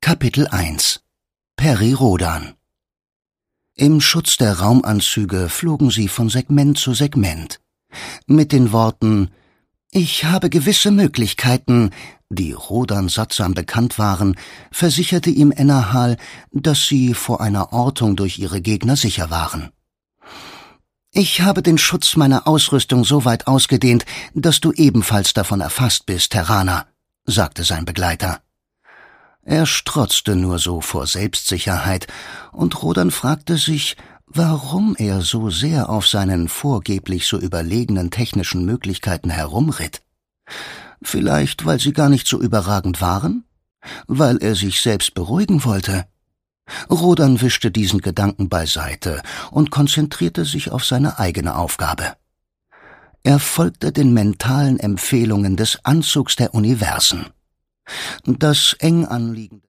Kapitel 1 Peri Rodan. Im Schutz der Raumanzüge flogen sie von Segment zu Segment. Mit den Worten »Ich habe gewisse Möglichkeiten«, die Rodan sattsam bekannt waren, versicherte ihm Ennerhal, dass sie vor einer Ortung durch ihre Gegner sicher waren. »Ich habe den Schutz meiner Ausrüstung so weit ausgedehnt, dass du ebenfalls davon erfasst bist, Terraner«, sagte sein Begleiter. Er strotzte nur so vor Selbstsicherheit, und Rodan fragte sich, warum er so sehr auf seinen vorgeblich so überlegenen technischen Möglichkeiten herumritt. Vielleicht, weil sie gar nicht so überragend waren? Weil er sich selbst beruhigen wollte? Rodan wischte diesen Gedanken beiseite und konzentrierte sich auf seine eigene Aufgabe. Er folgte den mentalen Empfehlungen des Anzugs der Universen. Das eng anliegende